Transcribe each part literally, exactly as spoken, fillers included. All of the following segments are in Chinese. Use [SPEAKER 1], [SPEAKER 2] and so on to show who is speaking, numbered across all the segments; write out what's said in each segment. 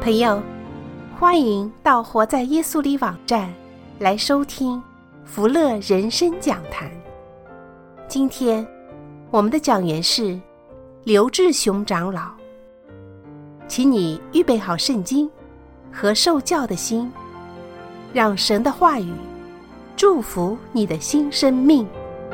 [SPEAKER 1] 朋友，欢迎到活在耶稣里网站来收听福乐人生讲坛。今天我们的讲员是刘志雄长老，请你预备好圣经和受教的心，让神的话语祝福你的新生命。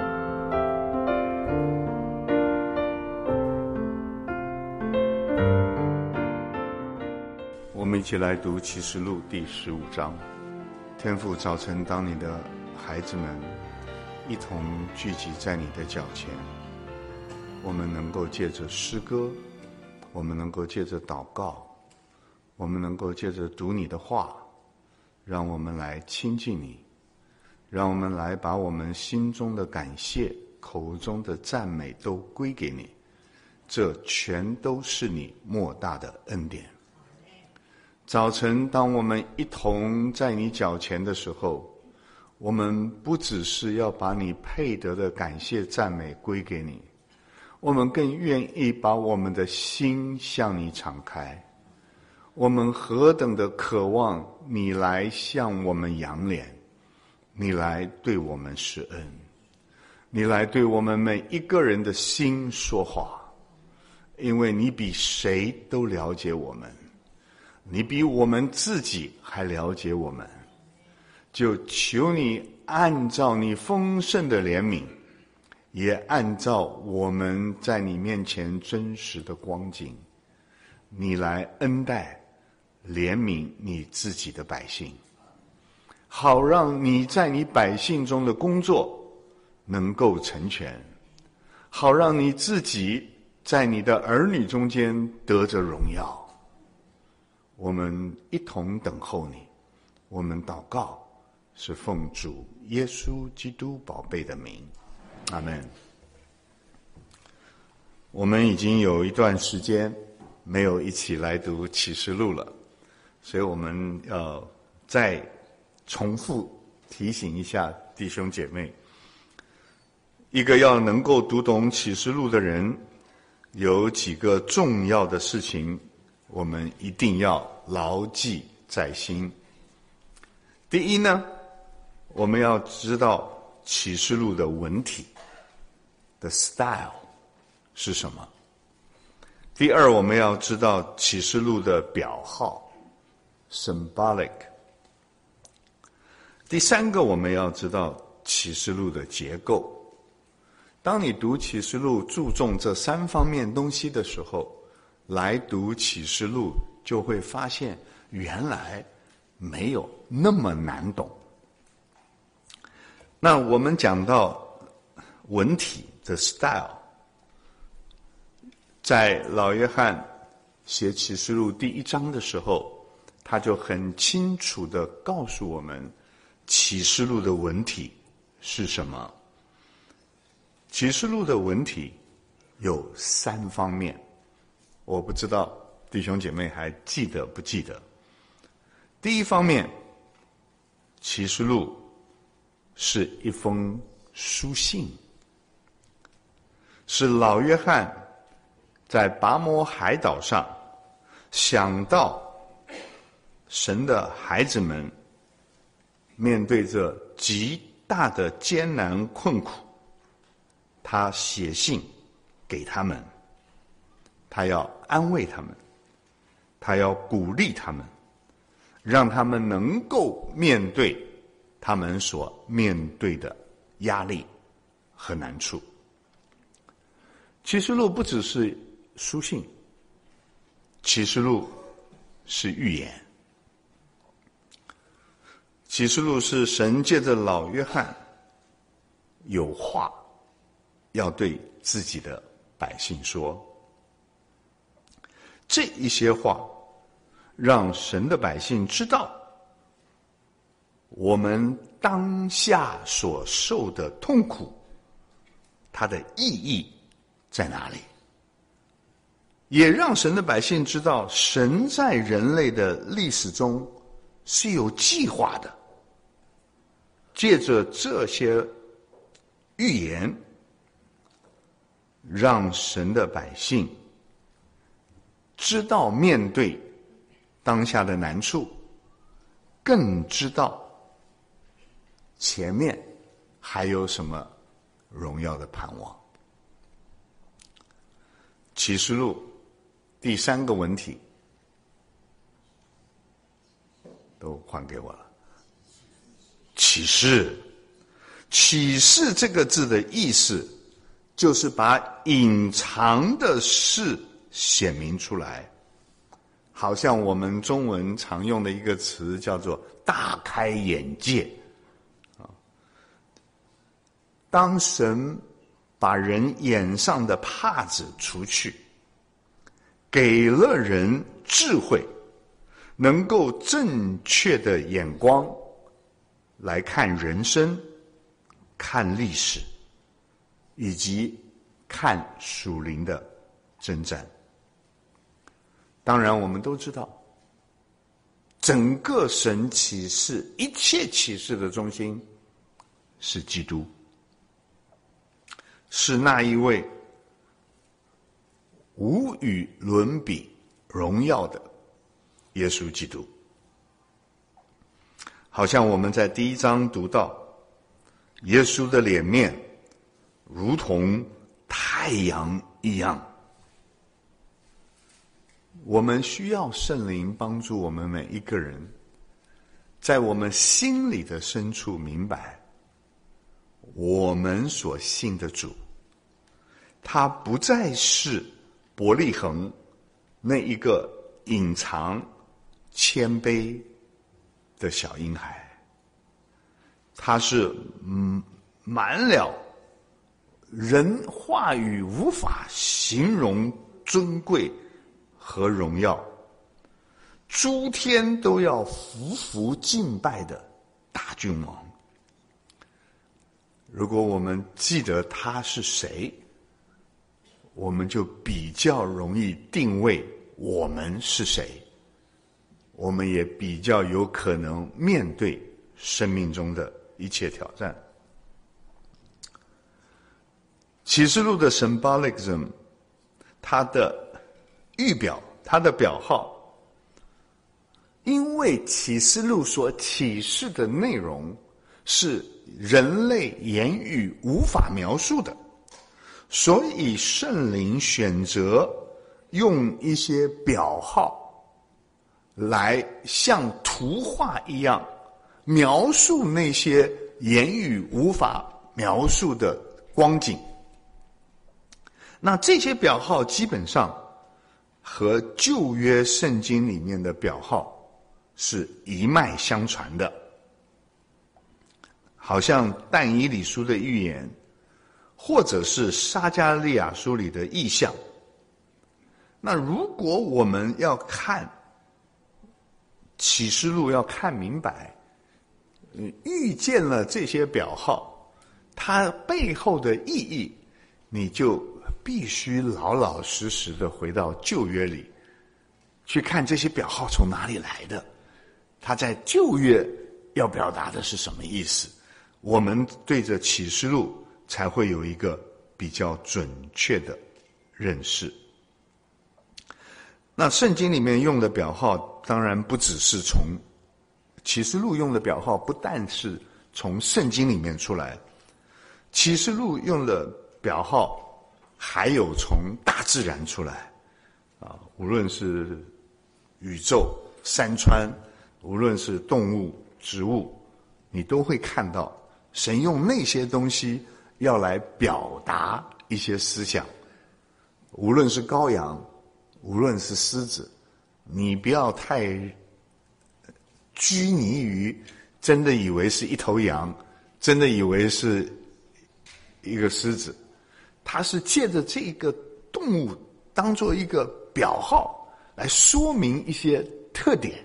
[SPEAKER 2] 我们一起来读启示录第十五章。天父，早晨当你的孩子们一同聚集在你的脚前，我们能够借着诗歌，我们能够借着祷告，我们能够借着读你的话，让我们来亲近你，让我们来把我们心中的感谢、口中的赞美都归给你，这全都是你莫大的恩典。早晨当我们一同在你脚前的时候，我们不只是要把你配得的感谢赞美归给你，我们更愿意把我们的心向你敞开。我们何等的渴望你来向我们扬脸，你来对我们施恩，你来对我们每一个人的心说话，因为你比谁都了解我们，你比我们自己还了解我们。就求你按照你丰盛的怜悯，也按照我们在你面前真实的光景，你来恩待怜悯你自己的百姓，好让你在你百姓中的工作能够成全，好让你自己在你的儿女中间得着荣耀。我们一同等候你，我们祷告是奉主耶稣基督宝贝的名，阿们。我们已经有一段时间没有一起来读启示录了，所以我们要再重复提醒一下弟兄姐妹，一个要能够读懂启示录的人，有几个重要的事情我们一定要牢记在心。第一呢，我们要知道启示录的文体的 style 是什么。第二，我们要知道启示录的表号 symbolic。 第三个，我们要知道启示录的结构。当你读启示录注重这三方面东西的时候，来读启示录就会发现原来没有那么难懂。那我们讲到文体的 style， 在老约翰写启示录第一章的时候，他就很清楚地告诉我们启示录的文体是什么。启示录的文体有三方面，我不知道弟兄姐妹还记得不记得。第一方面，启示录是一封书信，是老约翰在拔摩海岛上想到神的孩子们面对着极大的艰难困苦，他写信给他们，他要安慰他们，他要鼓励他们，让他们能够面对他们所面对的压力和难处。启示录不只是书信，启示录是预言。启示录是神借着老约翰有话要对自己的百姓说，这一些话让神的百姓知道我们当下所受的痛苦，它的意义在哪里，也让神的百姓知道神在人类的历史中是有计划的。借着这些预言，让神的百姓知道面对当下的难处，更知道前面还有什么荣耀的盼望。启示录第三个文体都还给我了。启示，启示这个字的意思就是把隐藏的事显明出来，好像我们中文常用的一个词叫做大开眼界。当神把人眼上的帕子除去，给了人智慧，能够正确的眼光来看人生，看历史，以及看属灵的征战。当然我们都知道，整个神启示，一切启示的中心是基督，是那一位无与伦比荣耀的耶稣基督。好像我们在第一章读到，耶稣的脸面如同太阳一样。我们需要圣灵帮助我们每一个人，在我们心里的深处明白，我们所信的主，他不再是伯利恒那一个隐藏谦卑的小婴孩，他是嗯满了人话语无法形容尊贵和荣耀，诸天都要匍匐敬拜的大君王。如果我们记得他是谁，我们就比较容易定位我们是谁，我们也比较有可能面对生命中的一切挑战。启示录的 symbolism， 它的预表，它的表号，因为启示录所启示的内容是人类言语无法描述的，所以圣灵选择用一些表号来像图画一样描述那些言语无法描述的光景。那这些表号基本上和旧约圣经里面的表号是一脉相传的，好像但以理书的预言，或者是撒迦利亚书里的意象。那如果我们要看启示录，要看明白，遇见了这些表号，它背后的意义，你就必须老老实实的回到旧约里去看这些表号从哪里来的，它在旧约要表达的是什么意思，我们对着启示录才会有一个比较准确的认识。那圣经里面用的表号当然不只是从启示录用的表号，不但是从圣经里面出来，启示录用的表号还有从大自然出来啊，无论是宇宙、山川，无论是动物、植物，你都会看到神用那些东西要来表达一些思想。无论是羔羊，无论是狮子，你不要太拘泥于真的以为是一头羊，真的以为是一个狮子，它是借着这个动物当做一个表号来说明一些特点。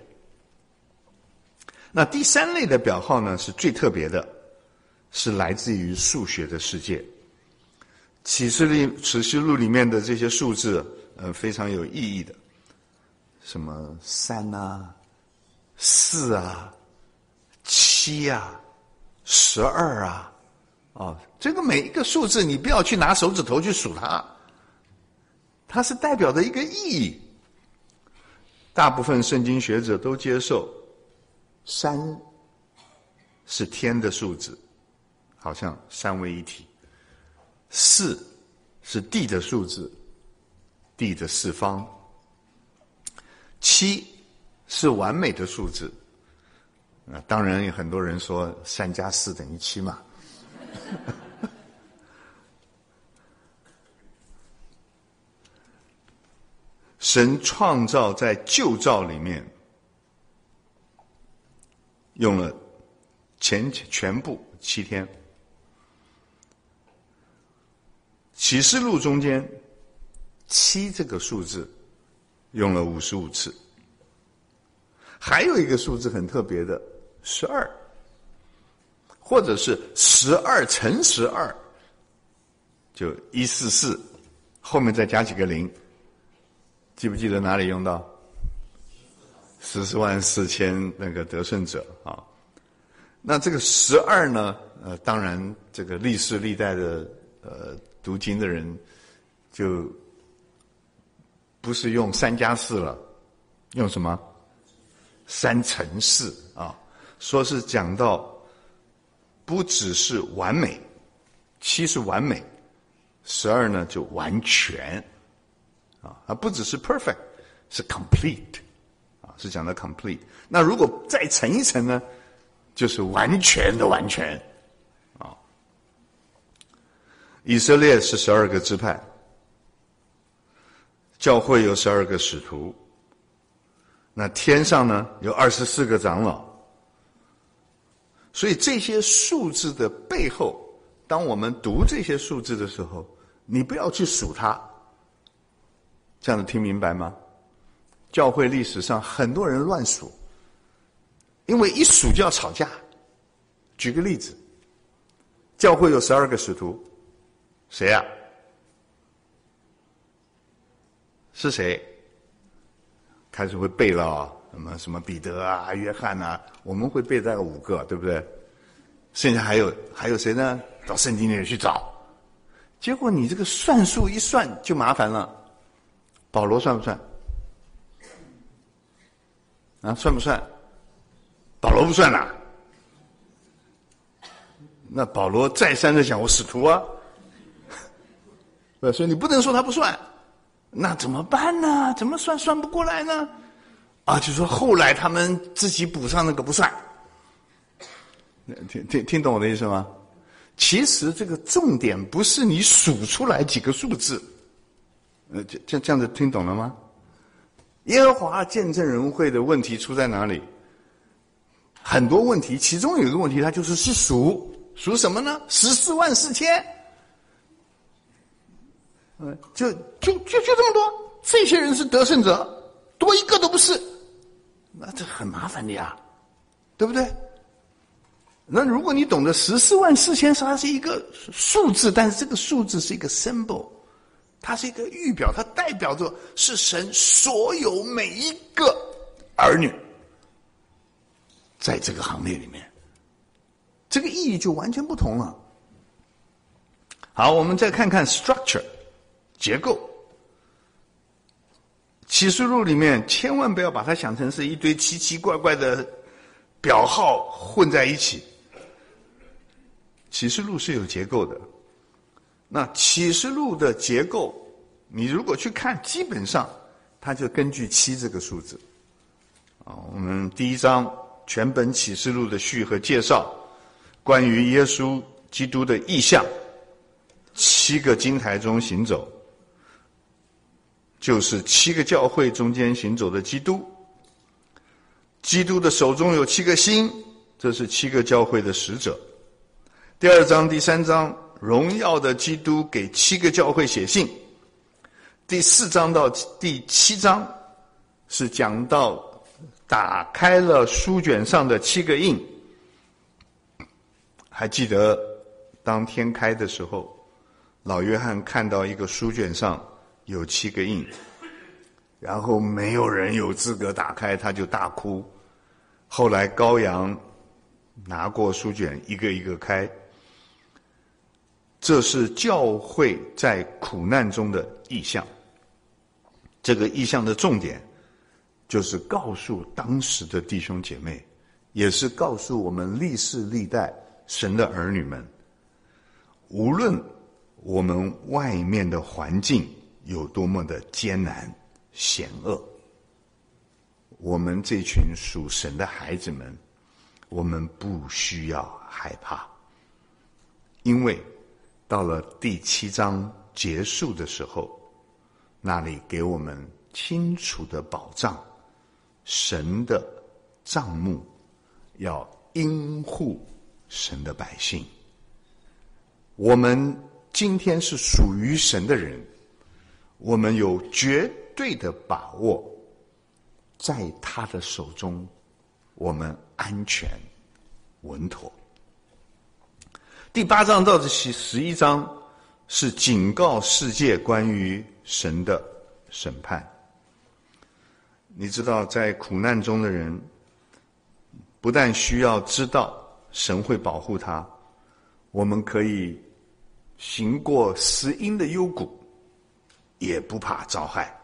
[SPEAKER 2] 那第三类的表号呢，是最特别的，是来自于数学的世界。启示录启示录里面的这些数字呃非常有意义的，什么三啊、四啊、七啊、十二啊，啊，这个每一个数字你不要去拿手指头去数它，它是代表的一个意义。 大部分圣经学者都接受三是天的数字，好像三位一体；四是地的数字，地的四方；七是完美的数字。啊，当然有很多人说三加四等于七嘛。神创造在旧造里面用了前全部七天，启示录中间七这个数字用了五十五次，还有一个数字很特别的十二，或者是十二乘十二，就一四四，后面再加几个零。记不记得哪里用到？十四万四千那个得胜者啊。那这个十二呢，呃，当然这个历世历代的呃读经的人就不是用三加四了，用什么？三乘四啊，说是讲到不只是完美，七是完美，十二呢就完全。啊，不只是 perfect， 是 complete， 啊，是讲的 complete。那如果再乘一层呢，就是完全的完全，啊。以色列是十二个支派，教会有十二个使徒，那天上呢有二十四个长老。所以这些数字的背后，当我们读这些数字的时候，你不要去数它。这样子听明白吗？教会历史上很多人乱数，因为一数就要吵架。举个例子，教会有十二个使徒，谁呀、啊？是谁？开始会背了啊，什么什么彼得啊、约翰啊，我们会背大概五个，对不对？剩下还有还有谁呢？到圣经里去找。结果你这个算数一算就麻烦了。保罗算不算？啊，算不算？保罗不算啦。那保罗再三的讲我使徒啊，所以你不能说他不算。那怎么办呢？怎么算算不过来呢？啊，就说后来他们自己补上那个不算。听听听懂我的意思吗？其实这个重点不是你数出来几个数字。呃，这这这样子听懂了吗？耶和华见证人会的问题出在哪里？很多问题，其中有一个问题，它就是是数数什么呢？十四万四千，呃，就就就就这么多，这些人是得胜者，多一个都不是，那这很麻烦的呀，对不对？那如果你懂得十四万四千，它是一个数字，但是这个数字是一个 symbol。它是一个预表，它代表着是神所有每一个儿女在这个行列里面，这个意义就完全不同了。好，我们再看看 structure 结构。启示录里面千万不要把它想成是一堆奇奇怪怪的表号混在一起。启示录是有结构的。那启示录的结构，你如果去看，基本上它就根据七这个数字。啊，我们第一章全本启示录的序和介绍，关于耶稣基督的意象，七个金台中行走，就是七个教会中间行走的基督。基督的手中有七个星，这是七个教会的使者。第二章、第三章，荣耀的基督给七个教会写信。第四章到第七章是讲到打开了书卷上的七个印。还记得当天开的时候，老约翰看到一个书卷上有七个印，然后没有人有资格打开，他就大哭。后来羔羊拿过书卷一个一个开，这是教会在苦难中的意象。这个意象的重点就是告诉当时的弟兄姐妹，也是告诉我们历世历代神的儿女们，无论我们外面的环境有多么的艰难险恶，我们这群属神的孩子们，我们不需要害怕，因为到了第七章结束的时候，那里给我们清楚的保障，神的帐幕要荫护神的百姓。我们今天是属于神的人，我们有绝对的把握，在他的手中我们安全稳妥。第八章到十一章是警告世界关于神的审判。你知道，在苦难中的人不但需要知道神会保护他，我们可以行过死荫的幽谷，也不怕遭害。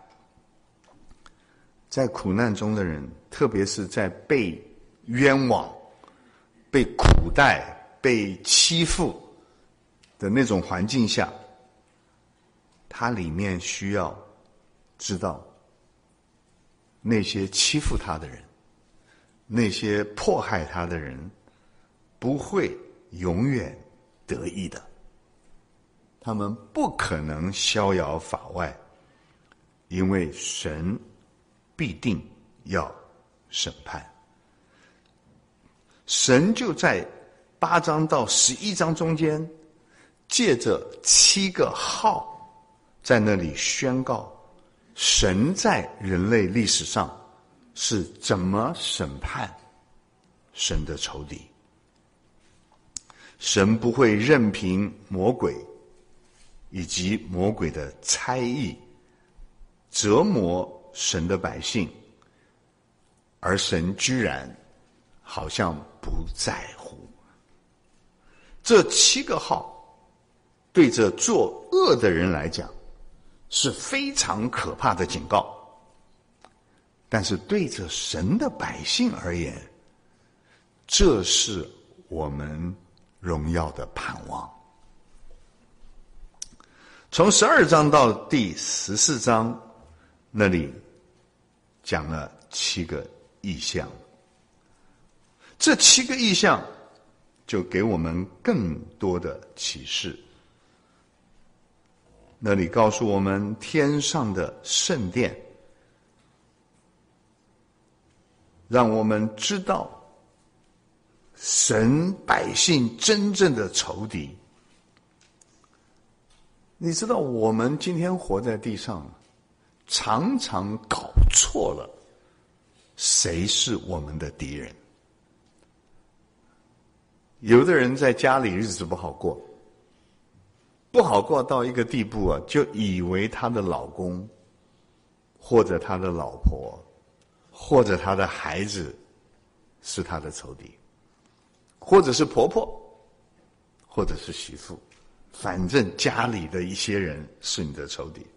[SPEAKER 2] 在苦难中的人，特别是在被冤枉、被苦待、被欺负的那种环境下，他里面需要知道，那些欺负他的人，那些迫害他的人，不会永远得意的，他们不可能逍遥法外，因为神必定要审判。神就在八章到十一章中间，借着七个号在那里宣告神在人类历史上是怎么审判神的仇敌。神不会任凭魔鬼以及魔鬼的猜疑折磨神的百姓，而神居然好像不在乎。这七个号对着作恶的人来讲是非常可怕的警告，但是对着神的百姓而言，这是我们荣耀的盼望。从十二章到第十四章，那里讲了七个异象，这七个异象就给我们更多的启示。那里告诉我们，天上的圣殿，让我们知道神百姓真正的仇敌。你知道，我们今天活在地上，常常搞错了谁是我们的敌人。有的人在家里日子不好过，不好过到一个地步啊，就以为他的老公或者他的老婆或者他的孩子是他的仇敌，或者是婆婆或者是媳妇，反正家里的一些人是你的仇敌。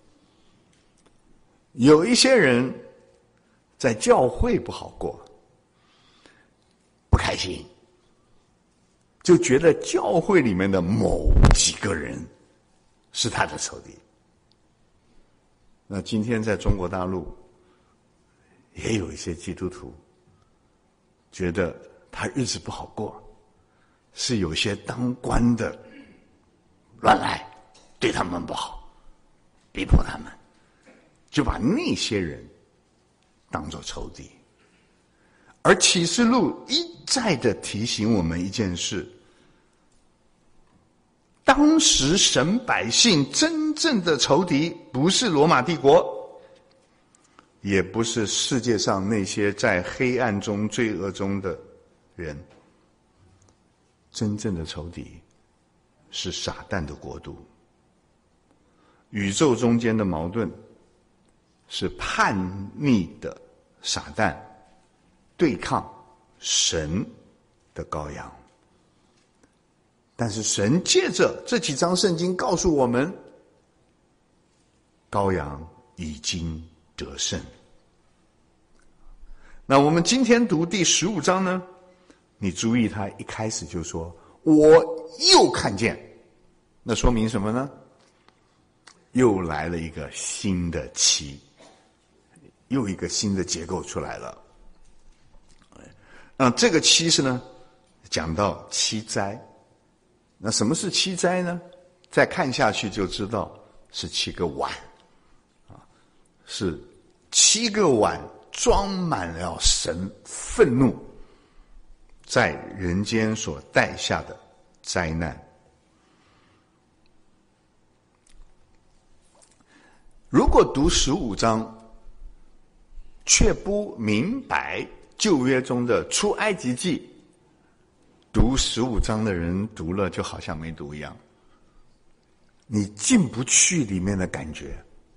[SPEAKER 2] 有一些人在教会不好过，不开心，就觉得教会里面的某几个人是他的仇敌。那今天在中国大陆也有一些基督徒觉得他日子不好过，是有些当官的乱来，对他们不好，逼迫他们，就把那些人当作仇敌。而启示录一再的提醒我们一件事，当时神百姓真正的仇敌不是罗马帝国，也不是世界上那些在黑暗中罪恶中的人，真正的仇敌是撒旦的国度。宇宙中间的矛盾是叛逆的撒旦对抗神的羔羊。但是神借着这几章圣经告诉我们，羔羊已经得胜。 那我们今天读第十五章呢，你注意他一开始就说我又看见，那说明什么呢？又来了一个新的期，又一个新的结构出来了。那这个七是呢，讲到七灾。那什么是七灾呢？再看下去就知道是七个碗，啊，是七个碗装满了神愤怒在人间所带下的灾难。如果读十五章，却不明白旧约中的出埃及记，读十五章的人读了就好像没读一样，你进不去里面的感觉。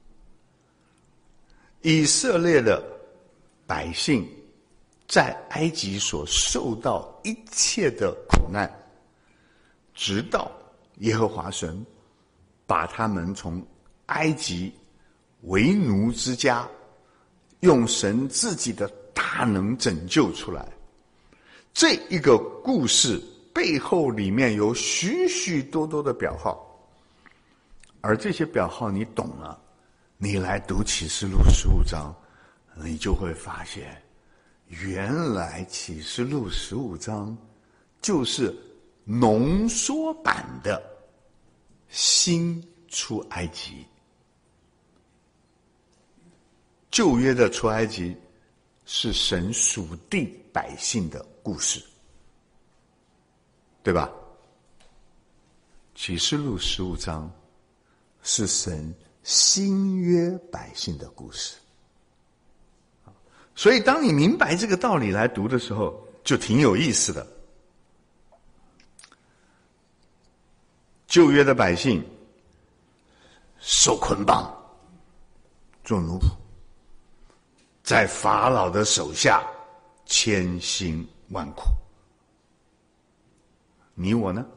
[SPEAKER 2] 以色列的百姓在埃及所受到一切的苦难，直到耶和华神把他们从埃及为奴之家，用神自己的大能拯救出来。这一个故事背后里面有许许多多的表号，而这些表号你懂了，你来读启示录十五章，你就会发现，原来启示录十五章就是浓缩版的新出埃及。旧约的出埃及是神属地百姓的故事，对吧？启示录十五章是神新约百姓的故事。所以当你明白这个道理来读的时候，就挺有意思的。旧约的百姓受捆绑做奴仆，在法老的手下千辛万苦。你我呢？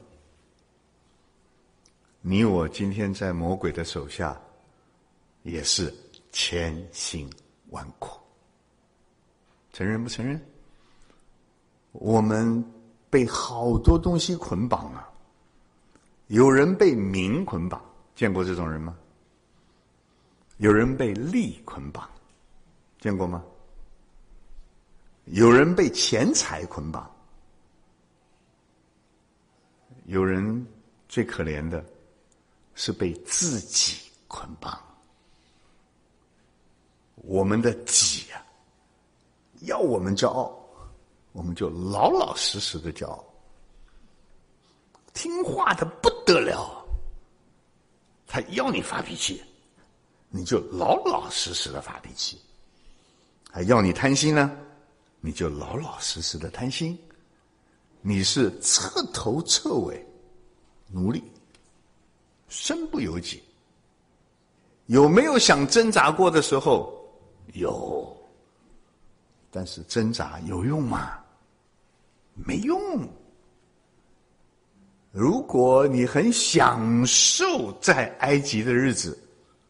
[SPEAKER 2] 你我今天在魔鬼的手下也是千辛万苦。承认不承认？我们被好多东西捆绑了。有人被名捆绑，见过这种人吗？有人被利捆绑，见过吗？有人被钱财捆绑，有人最可怜的是被自己捆绑。我们的己啊，要我们骄傲，我们就老老实实的骄傲，听话的不得了。他要你发脾气，你就老老实实的发脾气。还要你贪心呢，你就老老实实的贪心。你是彻头彻尾奴隶，身不由己。有没有想挣扎过的时候？有。但是挣扎有用吗？没用。如果你很享受在埃及的日子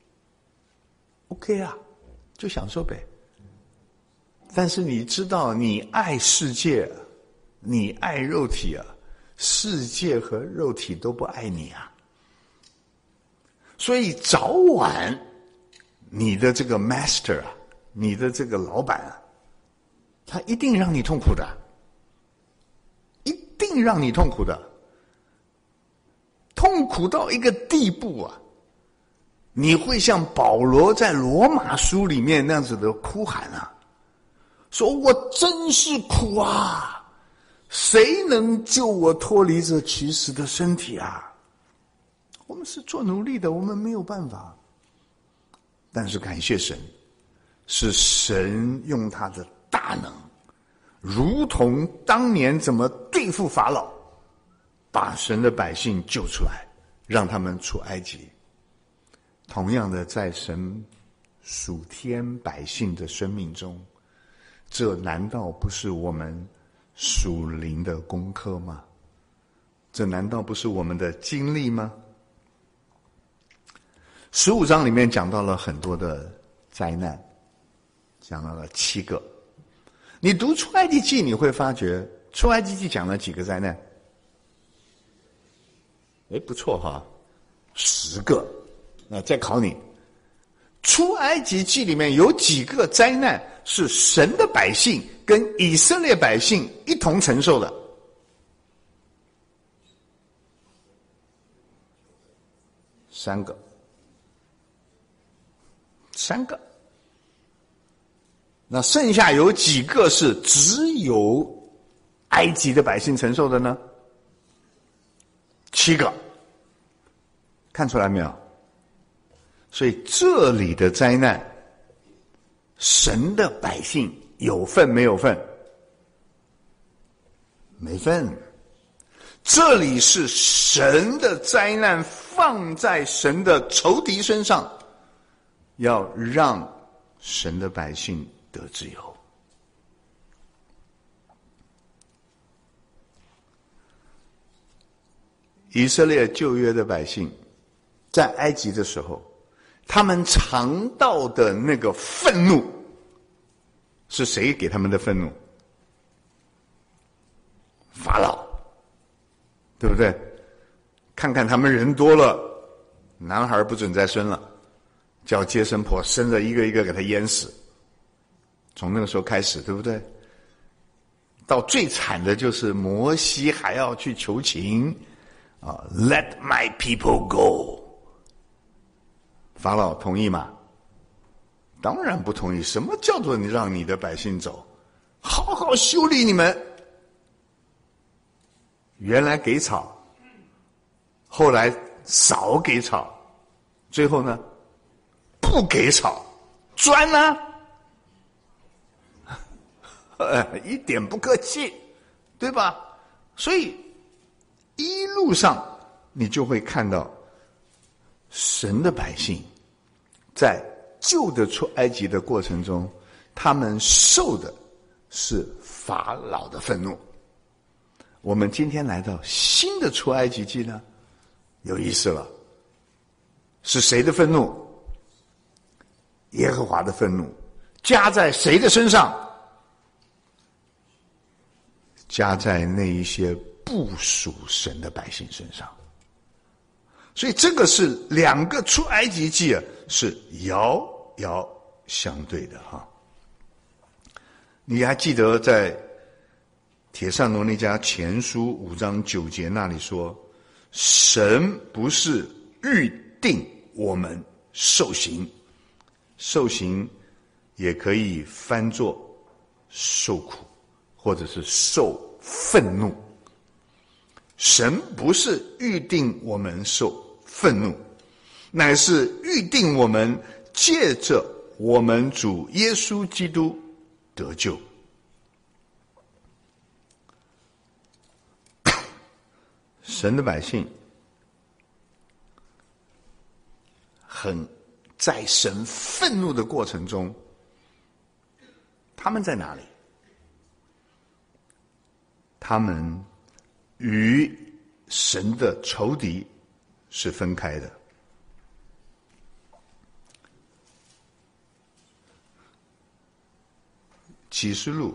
[SPEAKER 2] OK 啊，就享受呗。但是你知道，你爱世界，你爱肉体啊，世界和肉体都不爱你啊。所以早晚你的这个 master 啊，你的这个老板啊，他一定让你痛苦的，一定让你痛苦的，痛苦到一个地步啊，你会像保罗在罗马书里面那样子的哭喊啊，说我真是苦啊，谁能救我脱离这取死的身体啊？我们是做奴隶的，我们没有办法。但是感谢神，是神用他的大能，如同当年怎么对付法老，把神的百姓救出来，让他们出埃及。同样的，在神属天百姓的生命中，这难道不是我们属灵的功课吗？这难道不是我们的经历吗？十五章里面讲到了很多的灾难，讲到了七个。 你读出埃及记，你会发觉出埃及记讲了几个灾难？哎，不错哈，十个。那再考你，出埃及记里面有几个灾难是神的百姓跟以色列百姓一同承受的？三个，三个。那剩下有几个是只有埃及的百姓承受的呢？七个。看出来没有？所以这里的灾难，神的百姓有份没有份？没份。这里是神的灾难放在神的仇敌身上，要让神的百姓得自由。以色列旧约的百姓在埃及的时候，他们尝到的那个愤怒，是谁给他们的愤怒？法老，对不对？看看他们人多了，男孩不准再生了，叫接生婆生着一个一个给他淹死。从那个时候开始，对不对？到最惨的就是摩西还要去求情啊 ，Let my people go。法老同意吗？当然不同意。什么叫做你让你的百姓走？好好修理你们。原来给草，后来少给草，最后呢，不给草，专呢、啊，呃，一点不客气，对吧？所以一路上你就会看到，神的百姓在救得出埃及的过程中，他们受的是法老的愤怒。我们今天来到新的出埃及记呢，有意思了，是谁的愤怒？耶和华的愤怒加在谁的身上？加在那一些不属神的百姓身上。所以这个是两个出埃及记啊，是遥遥相对的哈。你还记得在帖撒罗尼迦前书五章九节那里说，神不是预定我们受刑，受刑也可以翻作受苦，或者是受愤怒。神不是预定我们受愤怒，乃是预定我们借着我们主耶稣基督得救。神的百姓很在神愤怒的过程中，他们在哪里？他们与神的仇敌是分开的。启示录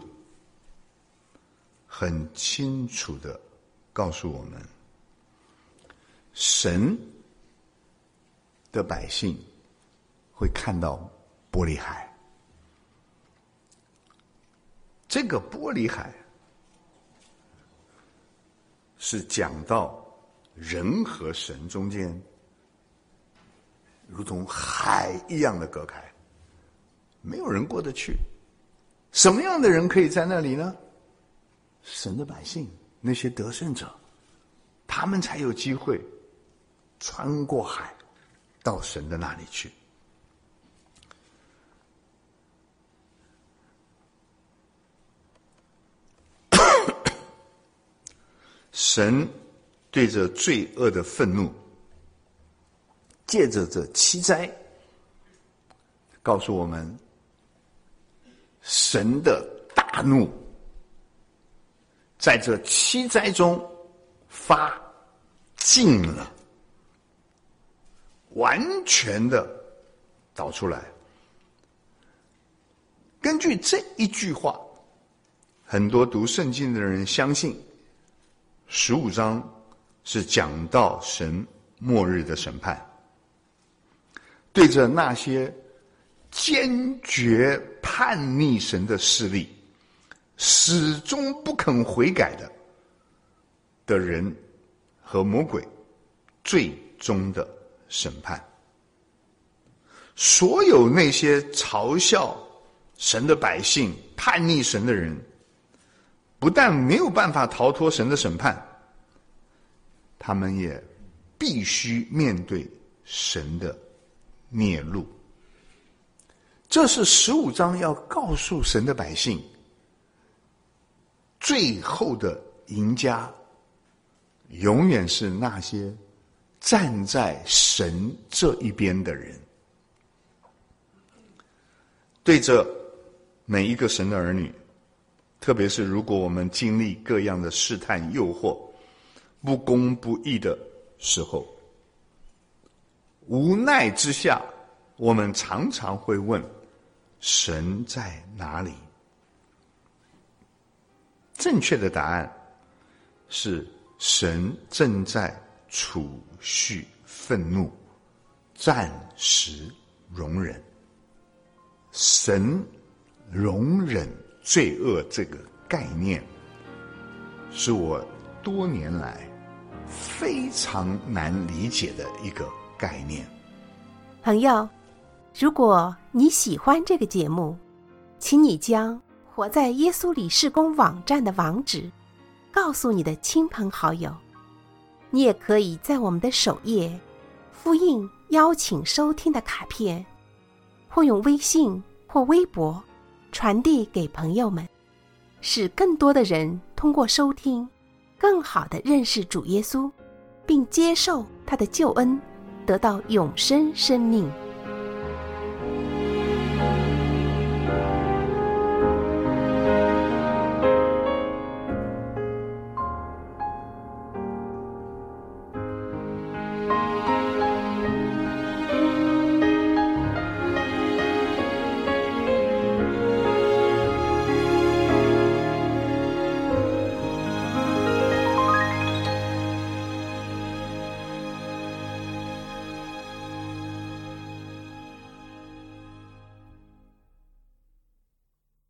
[SPEAKER 2] 很清楚的告诉我们，神的百姓会看到玻璃海。这个玻璃海是讲到人和神中间如同海一样的隔开，没有人过得去。什么样的人可以在那里呢？神的百姓，那些得胜者，他们才有机会穿过海到神的那里去。神对着罪恶的愤怒，借着这七灾告诉我们，神的大怒在这七灾中发尽了，完全的导出来。根据这一句话， 很多读圣经的人相信十五章是讲到神末日的审判，对着那些坚决叛逆神的势力，始终不肯悔改的的人和魔鬼最终的审判。所有那些嘲笑神的百姓、叛逆神的人，不但没有办法逃脱神的审判，他们也必须面对神的灭怒。这是十五章要告诉神的百姓，最后的赢家永远是那些站在神这一边的人。对着每一个神的儿女，特别是如果我们经历各样的试探、诱惑、不公不义的时候，无奈之下，我们常常会问：神在哪里？正确的答案是，神正在储蓄愤怒，暂时容忍。神容忍罪恶这个概念，是我多年来非常难理解的一个概念。
[SPEAKER 1] 朋友，如果你喜欢这个节目，请你将活在耶稣里事工网站的网址告诉你的亲朋好友。你也可以在我们的首页复印邀请收听的卡片，或用微信或微博传递给朋友们，使更多的人通过收听更好地认识主耶稣，并接受他的救恩，得到永生生命。